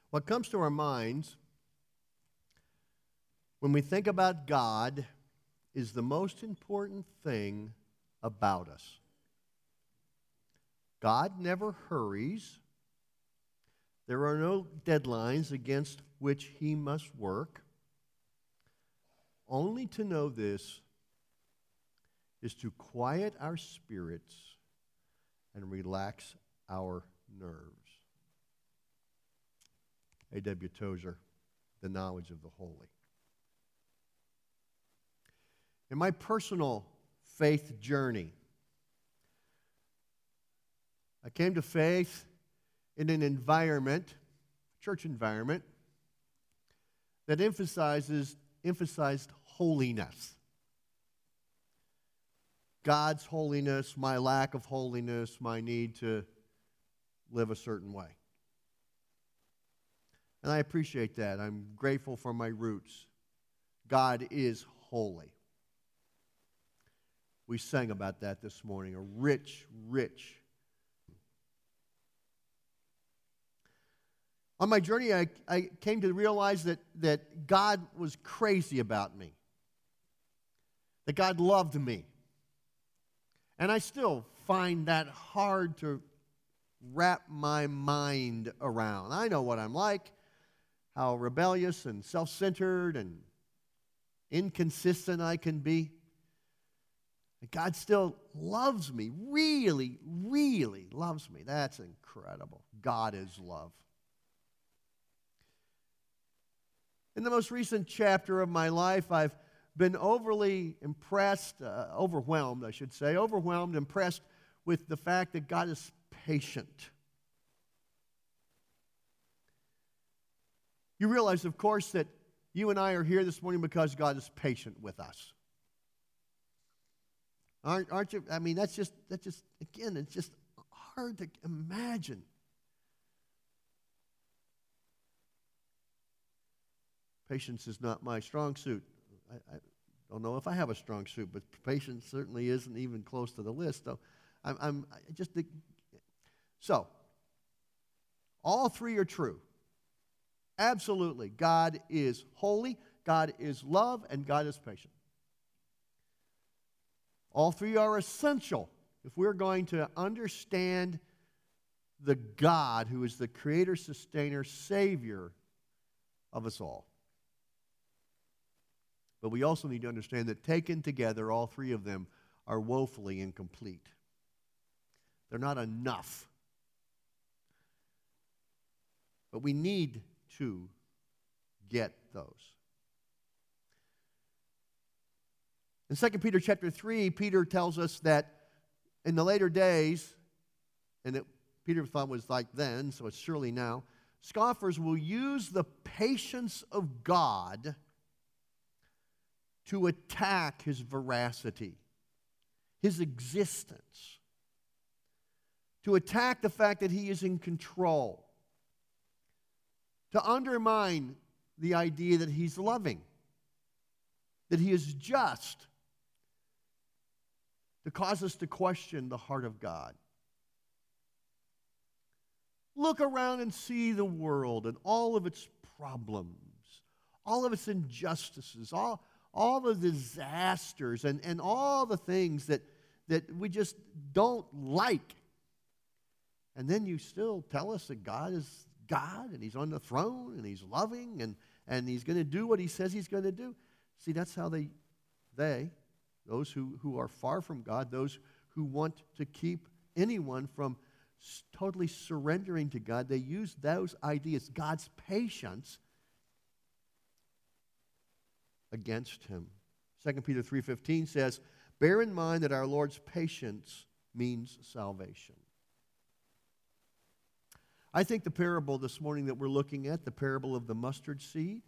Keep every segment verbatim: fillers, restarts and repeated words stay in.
What comes to our minds when we think about God is the most important thing about us. God never hurries. There are no deadlines against which he must work. Only to know this is to quiet our spirits and relax our nerves. A W Tozer, The Knowledge of the Holy. In my personal faith journey, I came to faith in an environment, church environment, that emphasizes emphasized holiness. God's holiness, my lack of holiness, my need to live a certain way. And I appreciate that. I'm grateful for my roots. God is holy. We sang about that this morning, a rich, rich. On my journey, I, I came to realize that, that God was crazy about me. That God loved me. And I still find that hard to wrap my mind around. I know what I'm like, how rebellious and self-centered and inconsistent I can be. God still loves me, really, really loves me. That's incredible. God is love. In the most recent chapter of my life, I've been overly impressed, uh, overwhelmed, I should say, overwhelmed, impressed with the fact that God is patient. You realize, of course, that you and I are here this morning because God is patient with us. Aren't, aren't you? I mean, that's just, that's just, again, it's just hard to imagine. Patience is not my strong suit. I, I don't know if I have a strong suit, but patience certainly isn't even close to the list. So I'm, I'm I just, so, all three are true. Absolutely. God is holy, God is love, and God is patient. All three are essential if we're going to understand the God who is the creator, sustainer, savior of us all. But we also need to understand that taken together, all three of them are woefully incomplete. They're not enough. But we need to get those. In Second Peter chapter three, Peter tells us that in the later days, and that Peter thought was like then, so it's surely now, scoffers will use the patience of God to attack his veracity, his existence, to attack the fact that he is in control, to undermine the idea that he's loving, that he is just, to cause us to question the heart of God. Look around and see the world and all of its problems, all of its injustices, all, all the disasters, and, and all the things that, that we just don't like. And then you still tell us that God is God, and he's on the throne, and he's loving, and, and he's going to do what he says he's going to do. See, that's how they, they, those who, who are far from God, those who want to keep anyone from s- totally surrendering to God, they use those ideas, God's patience, against him. Second Peter three fifteen says, bear in mind that our Lord's patience means salvation. I think the parable this morning that we're looking at, the parable of the mustard seed,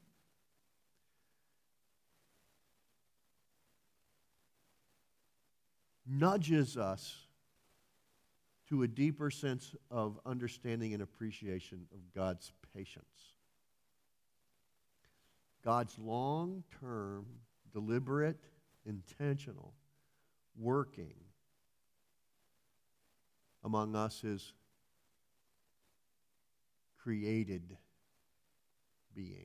nudges us to a deeper sense of understanding and appreciation of God's patience. God's long-term, deliberate, intentional working among us, his created beings.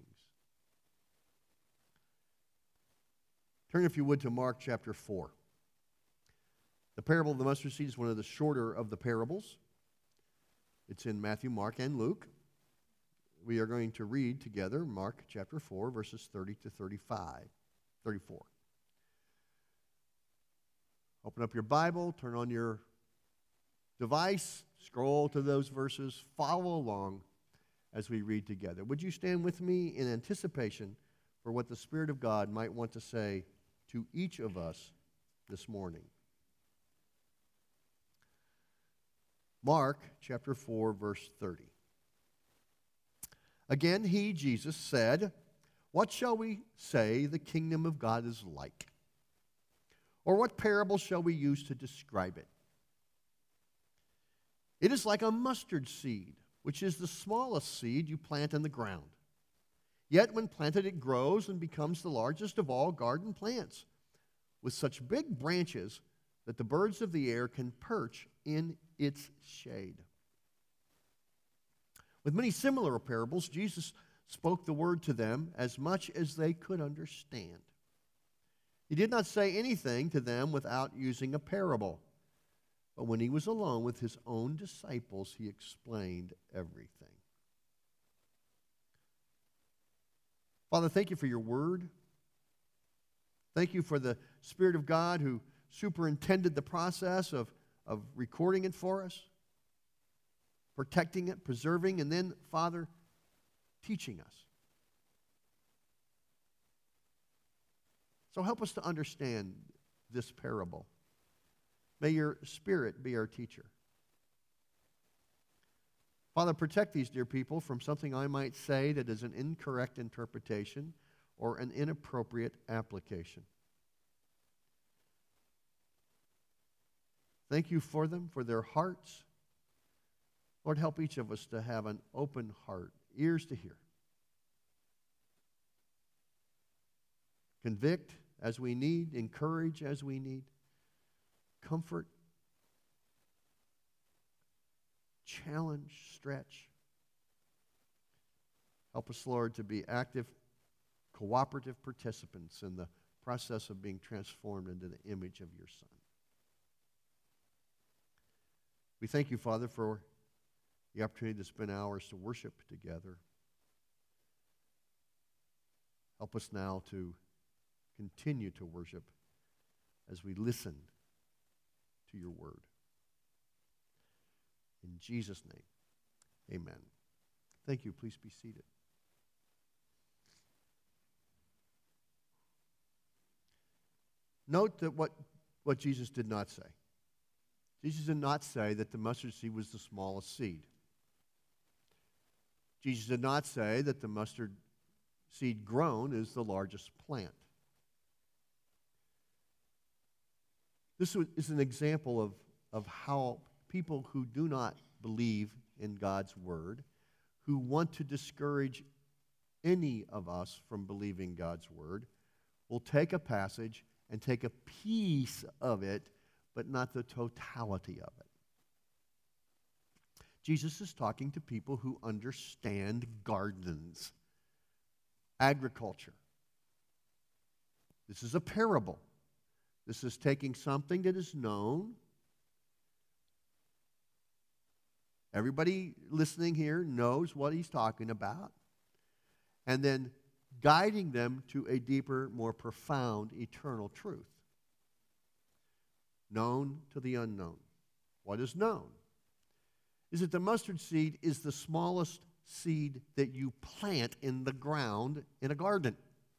Turn, if you would, to Mark chapter four. The parable of the mustard seed is one of the shorter of the parables. It's in Matthew, Mark, and Luke. We are going to read together Mark chapter four, verses thirty to thirty-five, thirty-four. Open up your Bible, turn on your device, scroll to those verses, follow along as we read together. Would you stand with me in anticipation for what the Spirit of God might want to say to each of us this morning? Mark chapter four, verse thirty. Again, he, Jesus, said, "What shall we say the kingdom of God is like? Or what parable shall we use to describe it? It is like a mustard seed, which is the smallest seed you plant in the ground. Yet when planted, it grows and becomes the largest of all garden plants, with such big branches that the birds of the air can perch in its shade." With many similar parables, Jesus spoke the word to them as much as they could understand. He did not say anything to them without using a parable. But when he was alone with his own disciples, he explained everything. Father, thank you for your word. Thank you for the Spirit of God who superintended the process of, of recording it for us, protecting it, preserving, and then, Father, teaching us. So help us to understand this parable. May your Spirit be our teacher. Father, protect these dear people from something I might say that is an incorrect interpretation or an inappropriate application. Thank you for them, for their hearts. Lord, help each of us to have an open heart, ears to hear. Convict as we need, encourage as we need, comfort, challenge, stretch. Help us, Lord, to be active, cooperative participants in the process of being transformed into the image of your Son. We thank you, Father, for the opportunity to spend hours to worship together. Help us now to continue to worship as we listen to your word. In Jesus' name, amen. Thank you. Please be seated. Note that what, what Jesus did not say. Jesus did not say that the mustard seed was the smallest seed. Jesus did not say that the mustard seed grown is the largest plant. This is an example of, of how people who do not believe in God's word, who want to discourage any of us from believing God's word, will take a passage and take a piece of it, but not the totality of it. Jesus is talking to people who understand gardens, agriculture. This is a parable. This is taking something that is known. Everybody listening here knows what he's talking about. And then guiding them to a deeper, more profound, eternal truth. Known to the unknown. What is known? Is that the mustard seed is the smallest seed that you plant in the ground in a garden.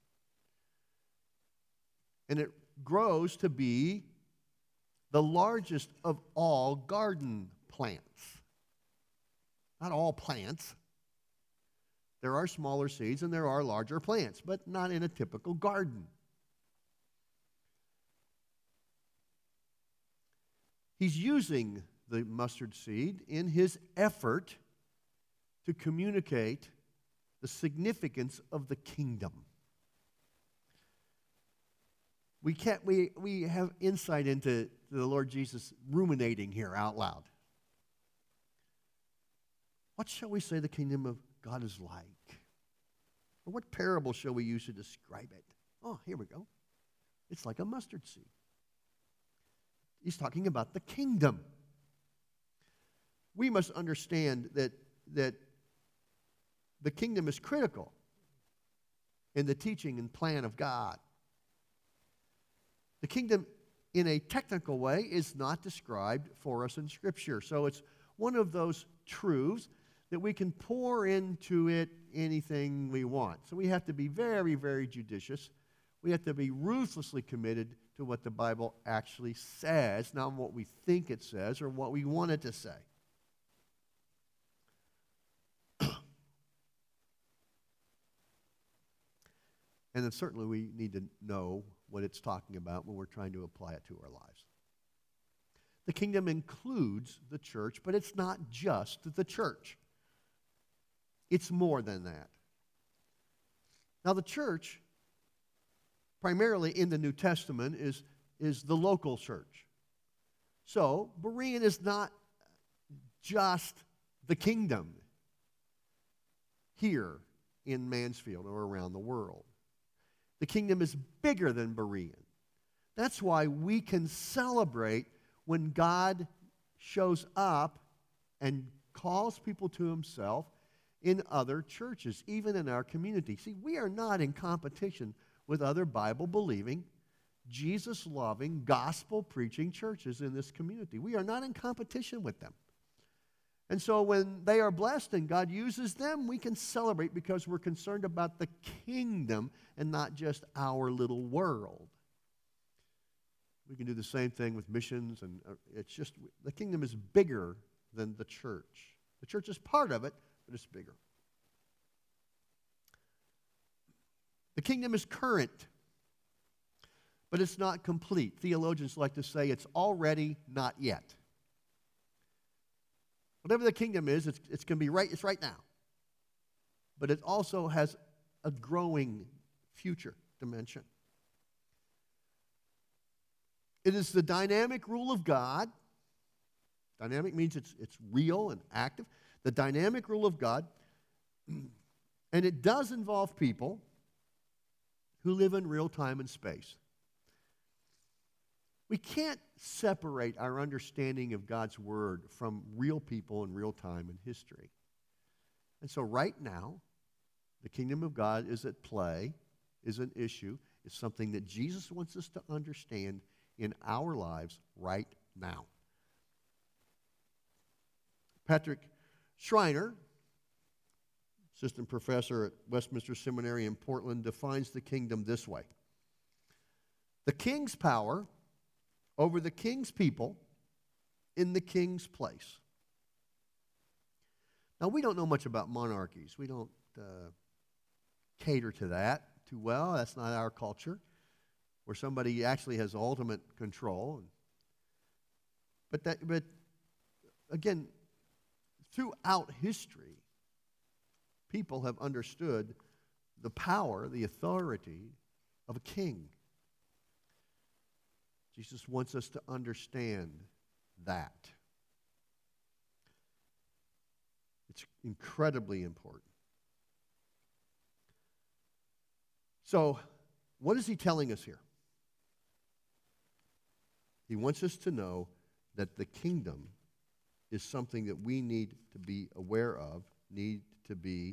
And it grows to be the largest of all garden plants. Not all plants. There are smaller seeds and there are larger plants, but not in a typical garden. He's using the mustard seed in his effort to communicate the significance of the kingdom. We can't. We we have insight into the Lord Jesus ruminating here out loud. What shall we say the kingdom of God is like? Or what parable shall we use to describe it? Oh, here we go. It's like a mustard seed. He's talking about the kingdom. We must understand that, that the kingdom is critical in the teaching and plan of God. The kingdom, in a technical way, is not described for us in Scripture. So it's one of those truths that we can pour into it anything we want. So we have to be very, very judicious. We have to be ruthlessly committed to what the Bible actually says, not what we think it says or what we want it to say. And then certainly we need to know what it's talking about when we're trying to apply it to our lives. The kingdom includes the church, but it's not just the church. It's more than that. Now, the church, primarily in the New Testament, is, is the local church. So, Berean is not just the kingdom here in Mansfield or around the world. The kingdom is bigger than Berean. That's why we can celebrate when God shows up and calls people to himself in other churches, even in our community. See, we are not in competition with other Bible-believing, Jesus-loving, gospel-preaching churches in this community. We are not in competition with them. And so when they are blessed and God uses them, we can celebrate because we're concerned about the kingdom and not just our little world. We can do the same thing with missions, and it's just, the kingdom is bigger than the church. The church is part of it, but it's bigger. The kingdom is current, but it's not complete. Theologians like to say it's already, not yet. Whatever the kingdom is, it's, it's going to be right, it's right now. But it also has a growing future dimension. It is the dynamic rule of God. Dynamic means it's, it's real and active. The dynamic rule of God. And it does involve people who live in real time and space. We can't separate our understanding of God's Word from real people in real time in history. And so right now, the kingdom of God is at play, is an issue, is something that Jesus wants us to understand in our lives right now. Patrick Schreiner, assistant professor at Westminster Seminary in Portland, defines the kingdom this way. The king's power over the king's people in the king's place. Now, we don't know much about monarchies. We don't uh, cater to that too well. That's not our culture, where somebody actually has ultimate control. But, that, but again, throughout history, people have understood the power, the authority of a king. Jesus wants us to understand that. It's incredibly important. So, what is he telling us here? He wants us to know that the kingdom is something that we need to be aware of, need to be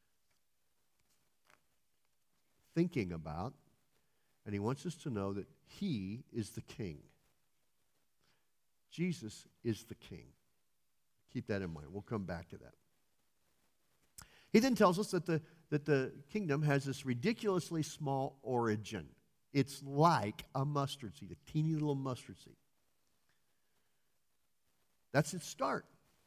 thinking about, and he wants us to know that he is the king. Jesus is the king. Keep that in mind. We'll come back to that. He then tells us that the, that the kingdom has this ridiculously small origin. It's like a mustard seed, a teeny little mustard seed. That's its start.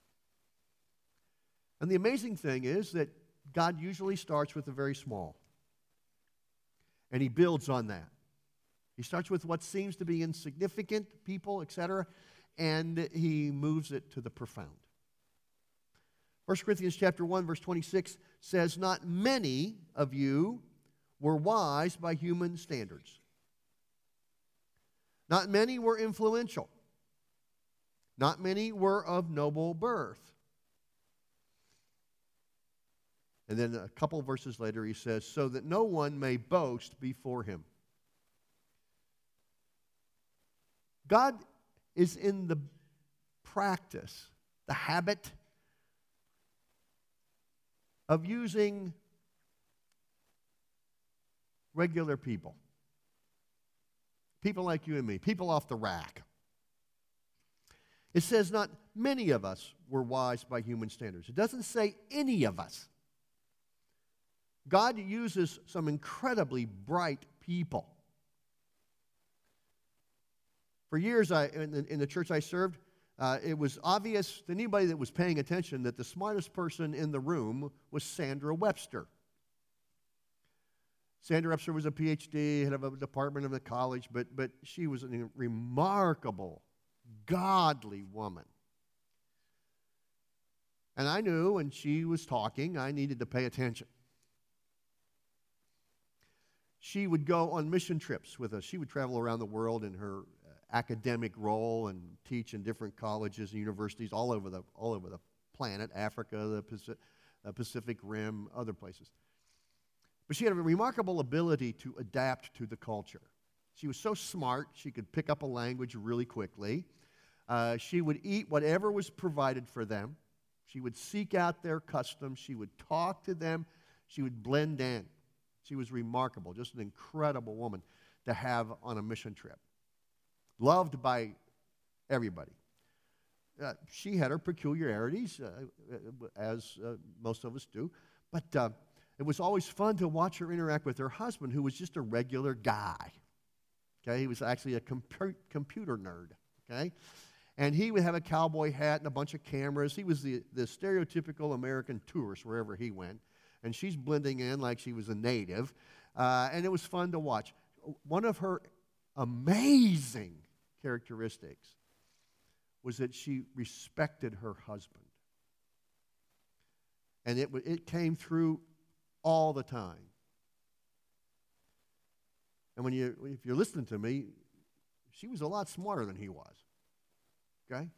And the amazing thing is that God usually starts with the very small. And he builds on that. He starts with what seems to be insignificant people, et cetera, and he moves it to the profound. First Corinthians chapter one, verse twenty-six says, "Not many of you were wise by human standards. Not many were influential. Not many were of noble birth. And then a couple verses later he says, so that no one may boast before him. God is in the practice, the habit of using regular people. People like you and me, people off the rack. It says not many of us were wise by human standards. It doesn't say any of us. God uses some incredibly bright people. For years, I, in, the, in the church I served, uh, it was obvious to anybody that was paying attention that the smartest person in the room was Sandra Webster. Sandra Webster was a P H D, head of a department of the college, but, but she was a remarkable, godly woman. And I knew when she was talking, I needed to pay attention. She would go on mission trips with us. She would travel around the world in her academic role and teach in different colleges and universities all over the, all over the planet, Africa, the Pacific, uh, Pacific Rim, other places. But she had a remarkable ability to adapt to the culture. She was so smart, she could pick up a language really quickly. Uh, she would eat whatever was provided for them. She would seek out their customs. She would talk to them. She would blend in. She was remarkable, just an incredible woman to have on a mission trip. Loved by everybody. Uh, she had her peculiarities, uh, as uh, most of us do, but uh, it was always fun to watch her interact with her husband, who was just a regular guy. Okay, he was actually a compu- computer nerd. Okay, and he would have a cowboy hat and a bunch of cameras. He was the, the stereotypical American tourist wherever he went. And she's blending in like she was a native. Uh, and it was fun to watch. One of her amazing characteristics was that she respected her husband. And it, it came through all the time. And when you, if you're listening to me, she was a lot smarter than he was. Okay?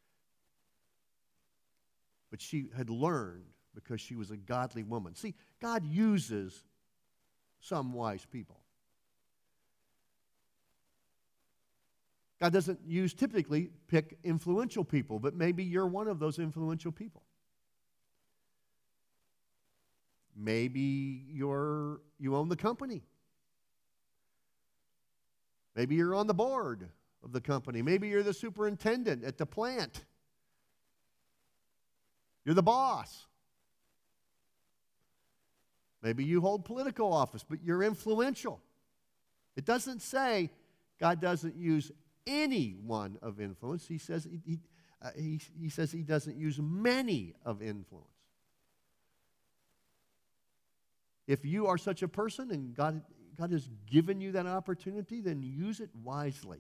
But she had learned because she was a godly woman. See, God uses some wise people. God doesn't use, typically, pick influential people, but maybe you're one of those influential people. Maybe you're, you own the company. Maybe you're on the board of the company. Maybe you're the superintendent at the plant. You're the boss. Maybe you hold political office, but you're influential. It doesn't say God doesn't use anyone of influence. He says he, he, uh, he, he says he doesn't use many of influence. If you are such a person and God, God has given you that opportunity, then use it wisely.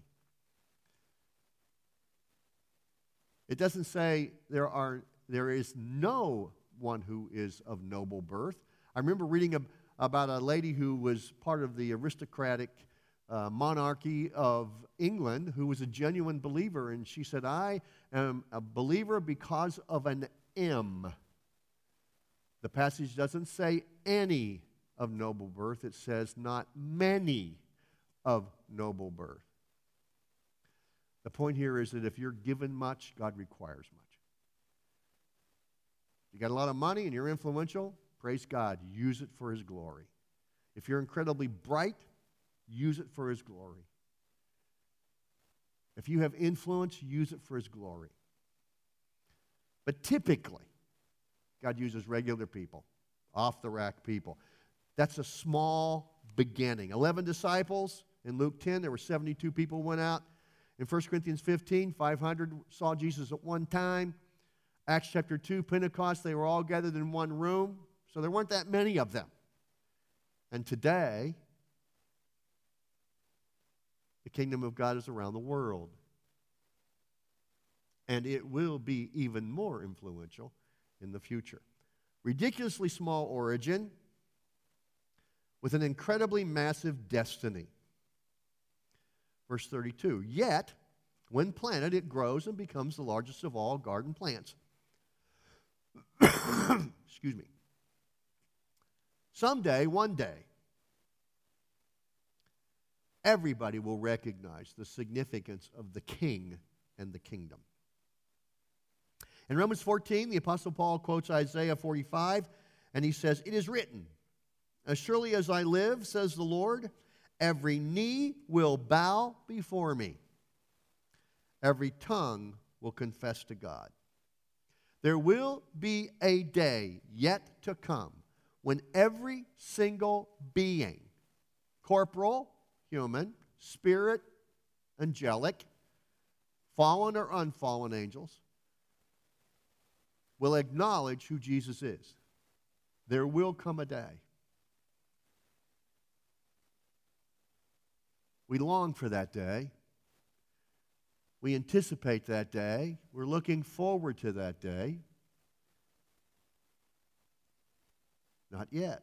It doesn't say there are there is no one who is of noble birth. I remember reading ab- about a lady who was part of the aristocratic uh, monarchy of England who was a genuine believer, and she said, I am a believer because of an M. The passage doesn't say any of noble birth. It says not many of noble birth. The point here is that if you're given much, God requires much. You got a lot of money and you're influential, praise God, use it for His glory. If you're incredibly bright, use it for His glory. If you have influence, use it for His glory. But typically, God uses regular people, off-the-rack people. That's a small beginning. Eleven disciples. In Luke ten, there were seventy-two people went out. In First Corinthians fifteen, five hundred saw Jesus at one time. Acts chapter two, Pentecost, they were all gathered in one room. So there weren't that many of them. And today, the kingdom of God is around the world. And it will be even more influential in the future. Ridiculously small origin with an incredibly massive destiny. Verse thirty-two, yet, when planted, it grows and becomes the largest of all garden plants. Excuse me. Someday, one day, everybody will recognize the significance of the king and the kingdom. In Romans fourteen, the Apostle Paul quotes Isaiah forty-five, and he says, "It is written, as surely as I live, says the Lord, every knee will bow before me. Every tongue will confess to God." There will be a day yet to come when every single being, corporal, human, spirit, angelic, fallen or unfallen angels, will acknowledge who Jesus is. There will come a day. We long for that day. We anticipate that day. We're looking forward to that day. Not yet.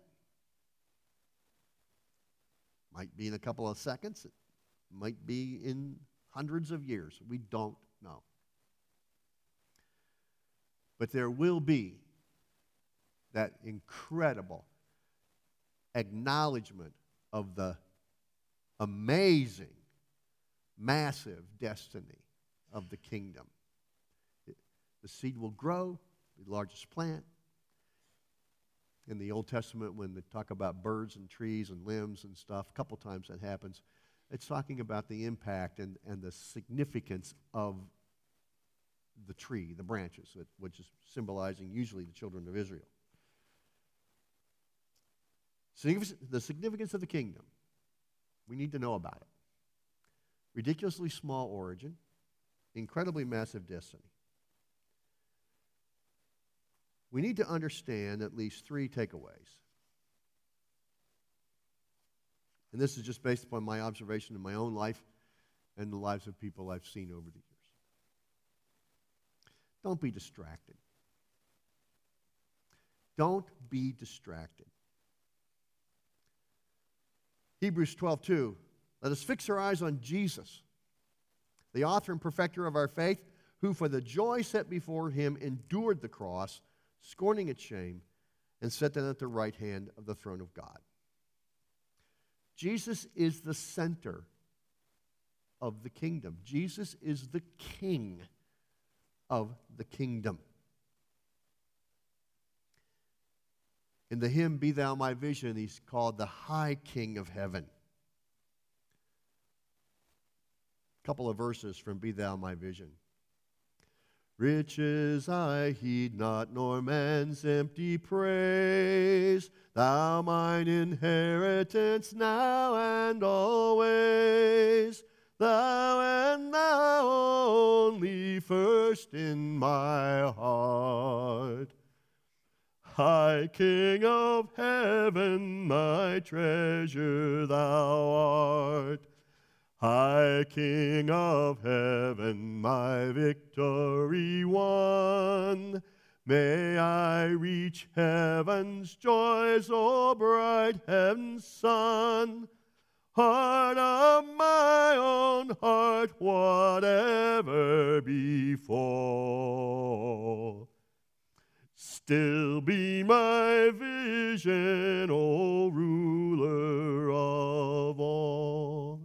Might be in a couple of seconds. It might be in hundreds of years. We don't know. But there will be that incredible acknowledgement of the amazing, massive destiny of the kingdom. It, the seed will grow, the largest plant. In the Old Testament, when they talk about birds and trees and limbs and stuff, a couple times that happens, it's talking about the impact and, and the significance of the tree, the branches, which is symbolizing usually the children of Israel. The significance of the kingdom. We need to know about it. Ridiculously small origin, incredibly massive destiny. We need to understand at least three takeaways. And this is just based upon my observation in my own life and the lives of people I've seen over the years. Don't be distracted. Don't be distracted. Hebrews twelve two. Let us fix our eyes on Jesus, the author and perfecter of our faith, who for the joy set before him endured the cross, scorning its shame, and sat down at the right hand of the throne of God. Jesus is the center of the kingdom. Jesus is the king of the kingdom. In the hymn, "Be Thou My Vision," he's called the High King of Heaven. A couple of verses from "Be Thou My Vision." "Riches I heed not, nor man's empty praise. Thou mine inheritance now and always. Thou and thou only first in my heart. High King of heaven, my treasure thou art. High King of heaven, my victory won. May I reach heaven's joys, O bright heaven's sun. Heart of my own heart, whatever befall, still be my vision, O ruler of all.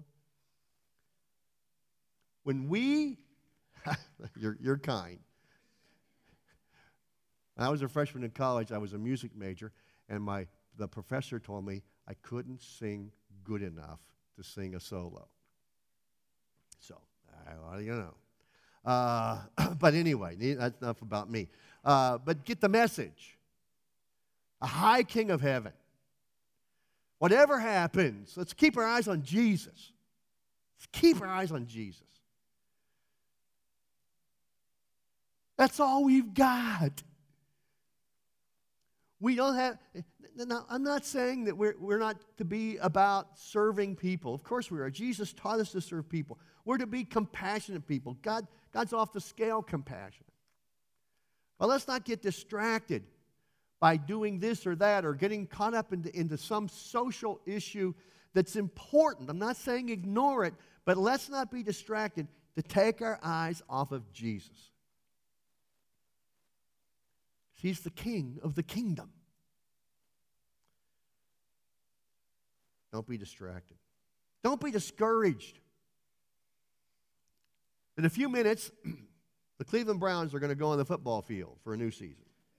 When we, you're, you're kind. When I was a freshman in college, I was a music major, and my the professor told me I couldn't sing good enough to sing a solo. So, what do you know? Uh, but anyway, that's enough about me. Uh, but get the message. A high King of heaven. Whatever happens, let's keep our eyes on Jesus. Let's keep our eyes on Jesus. That's all we've got. We don't have, now I'm not saying that we're, we're not to be about serving people. Of course we are. Jesus taught us to serve people. We're to be compassionate people. God, God's off the scale compassionate. But let's not get distracted by doing this or that or getting caught up into, into some social issue that's important. I'm not saying ignore it, but let's not be distracted to take our eyes off of Jesus. He's the king of the kingdom. Don't be distracted. Don't be discouraged. In a few minutes, the Cleveland Browns are going to go on the football field for a new season.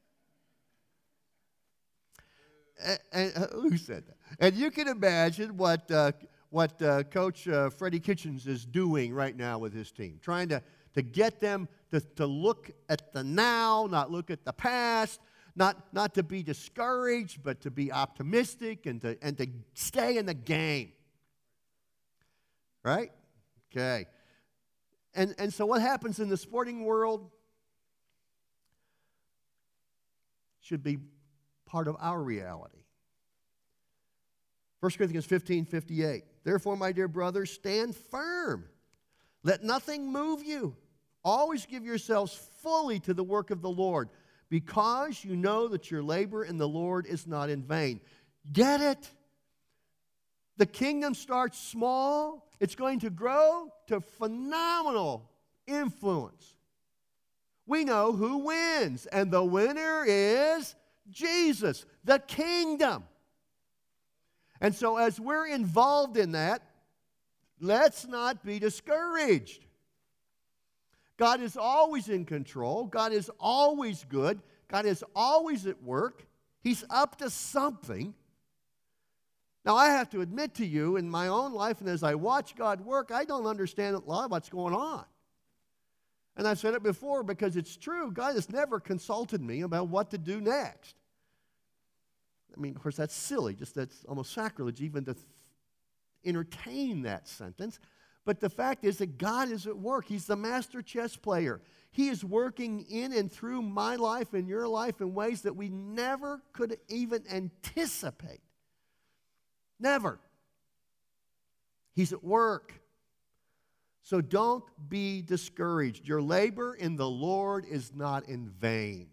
And, and uh, who said that? And you can imagine what uh, what uh, Coach uh, Freddie Kitchens is doing right now with his team, trying to, to get them to, to look at the now, not look at the past, not, not to be discouraged, but to be optimistic and to, and to stay in the game. Right? Okay. And, and so what happens in the sporting world should be part of our reality. First Corinthians fifteen fifty-eight. Therefore, my dear brothers, stand firm. Let nothing move you. Always give yourselves fully to the work of the Lord, because you know that your labor in the Lord is not in vain. Get it? The kingdom starts small. It's going to grow to phenomenal influence. We know who wins, and the winner is Jesus, the kingdom. And so as we're involved in that, let's not be discouraged. God is always in control. God is always good. God is always at work. He's up to something. Now, I have to admit to you, in my own life, and as I watch God work, I don't understand a lot of what's going on. And I've said it before because it's true. God has never consulted me about what to do next. I mean, of course, that's silly. Just that's almost sacrilege even to th- entertain that sentence. But the fact is that God is at work. He's the master chess player. He is working in and through my life and your life in ways that we never could even anticipate. Never. He's at work. So don't be discouraged. Your labor in the Lord is not in vain.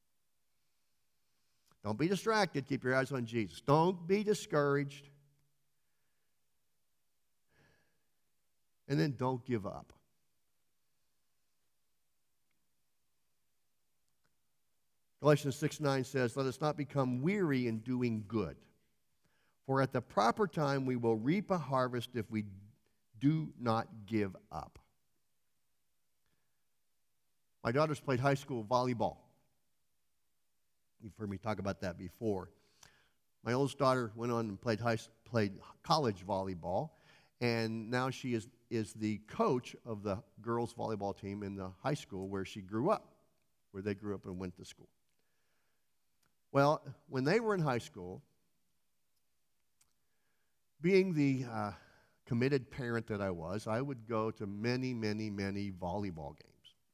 Don't be distracted. Keep your eyes on Jesus. Don't be discouraged. And then don't give up. Galatians six nine says, let us not become weary in doing good, for at the proper time we will reap a harvest if we do not give up. My daughters played high school volleyball. You've heard me talk about that before. My oldest daughter went on and played high, played college volleyball, and now she is, is the coach of the girls' volleyball team in the high school where she grew up, where they grew up and went to school. Well, when they were in high school, being the uh, committed parent that I was, I would go to many, many, many volleyball games.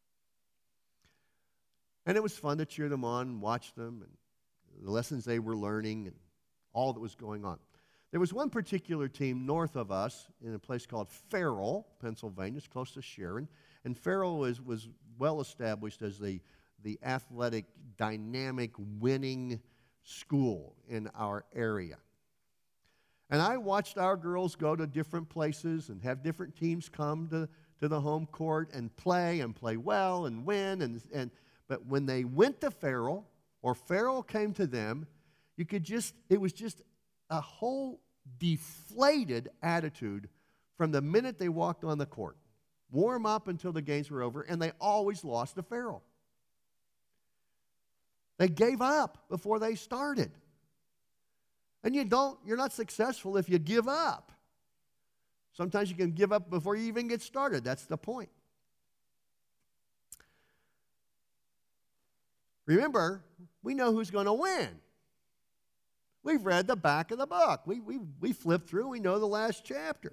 And it was fun to cheer them on and watch them and the lessons they were learning and all that was going on. There was one particular team north of us in a place called Farrell, Pennsylvania. It's close to Sharon. And Farrell was, was well established as the, the athletic, dynamic, winning school in our area. And I watched our girls go to different places and have different teams come to, to the home court and play and play well and win. And, and But when they went to Farrell or Farrell came to them, you could just, it was just a whole deflated attitude from the minute they walked on the court. Warm up until the games were over, and they always lost to Farrell. They gave up before they started. And you don't, you're not successful if you give up. Sometimes you can give up before you even get started. That's the point. Remember, we know who's going to win. We've read the back of the book. We, we, we flipped through. We know the last chapter.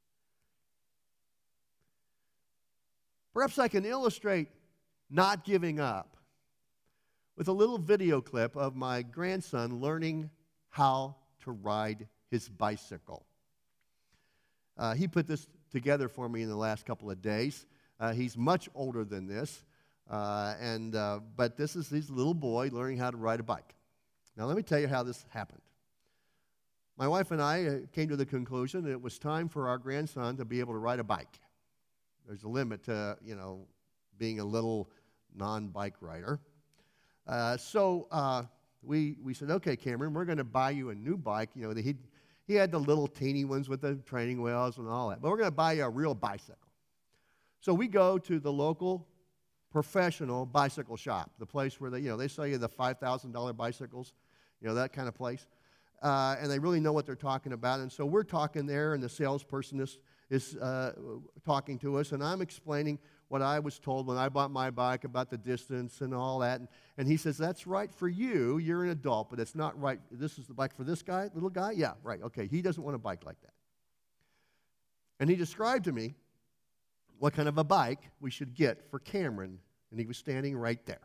Perhaps I can illustrate not giving up with a little video clip of my grandson learning how to ride his bicycle. Uh, he put this together for me in the last couple of days. Uh, he's much older than this. Uh, and uh, but this is this little boy learning how to ride a bike. Now let me tell you how this happened. My wife and I uh, came to the conclusion that it was time for our grandson to be able to ride a bike. There's a limit to, you know, being a little non-bike rider. Uh, so uh, we we said, okay, Cameron, we're going to buy you a new bike. You know, he He had the little teeny ones with the training wheels and all that. But we're going to buy you a real bicycle. So we go to the local professional bicycle shop, the place where they, you know, they sell you the five thousand dollar bicycles, you know, that kind of place. Uh, and they really know what they're talking about. And so we're talking there, and the salesperson is, is uh, talking to us, and I'm explaining what I was told when I bought my bike about the distance and all that. And, and he says, that's right for you. You're an adult, but it's not right. This is the bike for this guy, little guy? Yeah, right. Okay, he doesn't want a bike like that. And he described to me what kind of a bike we should get for Cameron, and he was standing right there.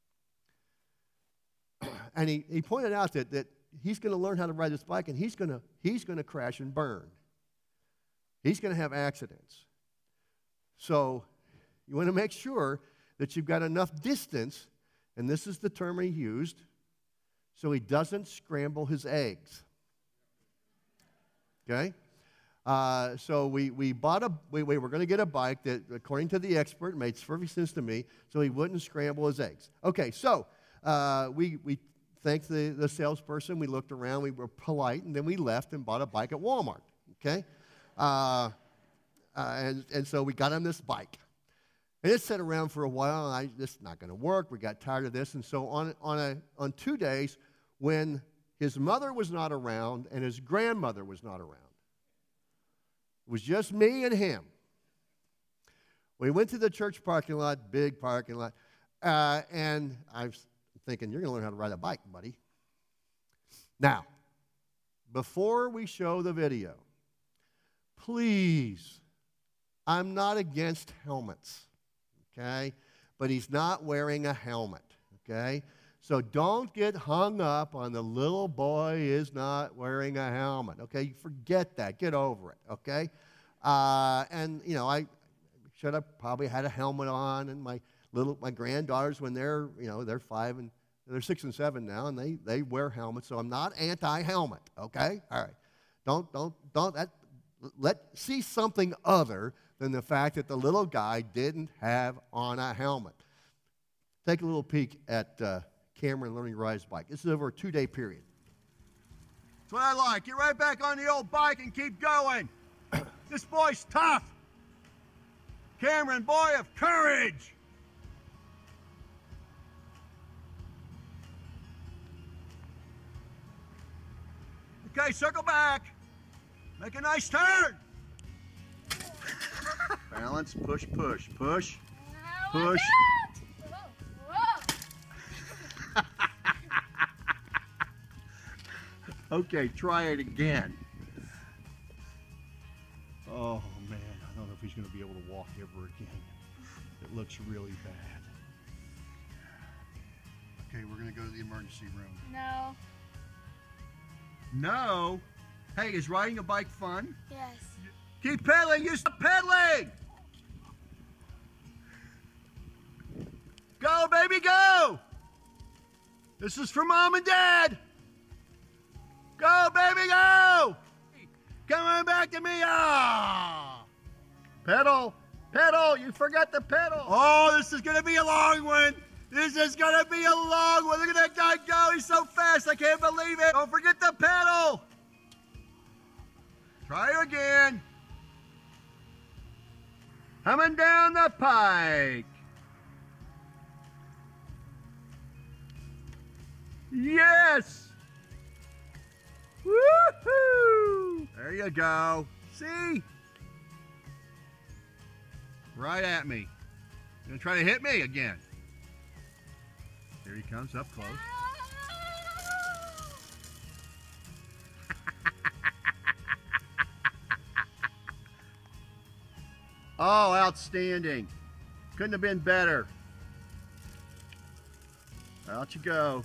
And he, he pointed out that, that he's going to learn how to ride this bike, and he's going to he's going to crash and burn. He's going to have accidents. So you want to make sure that you've got enough distance, and this is the term he used, so he doesn't scramble his eggs. Okay? Uh, so we, we bought a, we, we were going to get a bike that, according to the expert, made perfect sense to me, so he wouldn't scramble his eggs. Okay, so uh, we, we thanked the, the salesperson. We looked around. We were polite, and then we left and bought a bike at Walmart. Okay? Uh, uh, and, and so we got on this bike. And it sat around for a while, and I, this is not going to work. We got tired of this. And so on, on, a, on two days, when his mother was not around and his grandmother was not around, it was just me and him. We went to the church parking lot, big parking lot, uh, and I was thinking, you're going to learn how to ride a bike, buddy. Now, before we show the video, please, I'm not against helmets. Okay? But he's not wearing a helmet, okay? So don't get hung up on the little boy is not wearing a helmet, okay? Forget that. Get over it, okay? Uh, and, you know, I should have probably had a helmet on, and my little, my granddaughters, when they're, you know, they're five and, they're six and seven now, and they, they wear helmets, so I'm not anti-helmet, okay? All right. Don't, don't, don't, that, let, see something other than the fact that the little guy didn't have on a helmet. Take a little peek at uh, Cameron learning to ride his bike. This is over a two-day period. That's what I like. Get right back on the old bike and keep going. This boy's tough. Cameron, boy of courage. Okay, circle back. Make a nice turn. Balance, push, push, push, push. Okay, try it again. Oh man, I don't know if he's going to be able to walk ever again. It looks really bad. Okay, we're going to go to the emergency room. No. No? Hey, is riding a bike fun? Yes. Keep pedaling, you stop pedaling! Go, baby, go! This is for Mom and Dad! Go, baby, go! Come on back to me! Ah! Pedal! Pedal! You forgot the pedal! Oh, this is gonna be a long one! This is gonna be a long one! Look at that guy go! He's so fast! I can't believe it! Don't forget the pedal! Try again! Coming down the pike! Yes! Woohoo! There you go. See? Right at me. You gonna try to hit me again? Here he comes up close. Oh, outstanding. Couldn't have been better. Out you go.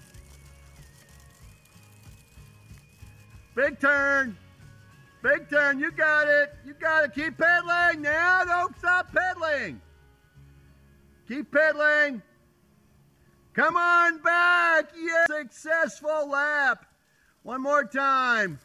Big turn. Big turn. You got it. You got it. Keep pedaling. Now don't stop pedaling. Keep pedaling. Come on back. Yes. Successful lap. One more time.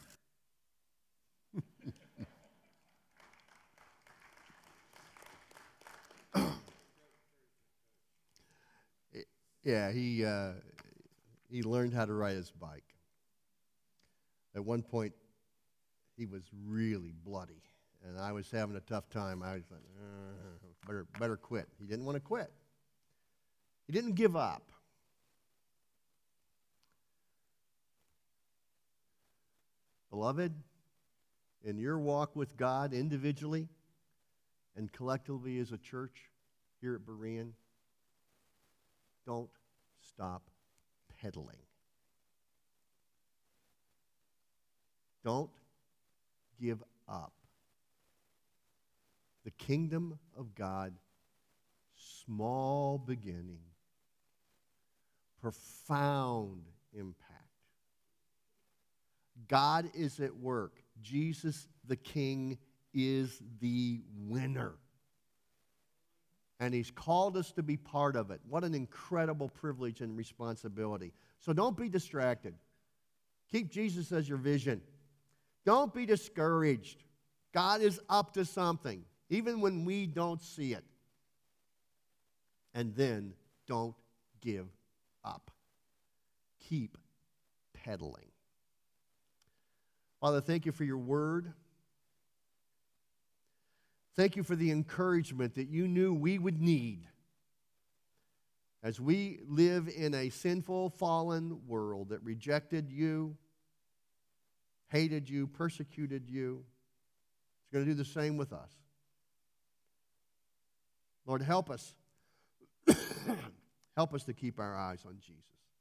Yeah, he, uh, he learned how to ride his bike. At one point, he was really bloody. And I was having a tough time. I was like, uh, better, better quit. He didn't want to quit. He didn't give up. Beloved, in your walk with God individually and collectively as a church here at Berean, don't stop pedaling. Don't give up. The kingdom of God, small beginning, profound impact. God is at work. Jesus the King is the winner. And he's called us to be part of it. What an incredible privilege and responsibility. So don't be distracted. Keep Jesus as your vision. Don't be discouraged. God is up to something, even when we don't see it. And then don't give up. Keep pedaling. Father, thank you for your word. Thank you for the encouragement that you knew we would need as we live in a sinful, fallen world that rejected you, hated you, persecuted you. It's going to do the same with us. Lord, help us. Help us to keep our eyes on Jesus.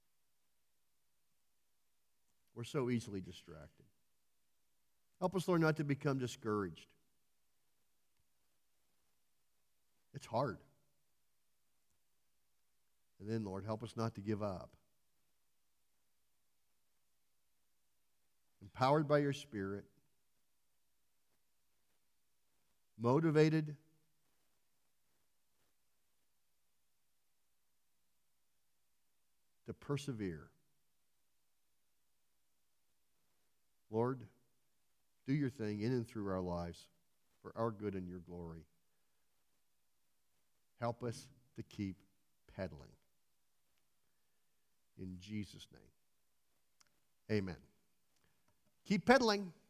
We're so easily distracted. Help us, Lord, not to become discouraged. It's hard. And then, Lord, help us not to give up. Empowered by your Spirit, motivated, to persevere. Lord, do your thing in and through our lives for our good and your glory. Help us to keep pedaling. In Jesus' name, amen. Keep pedaling.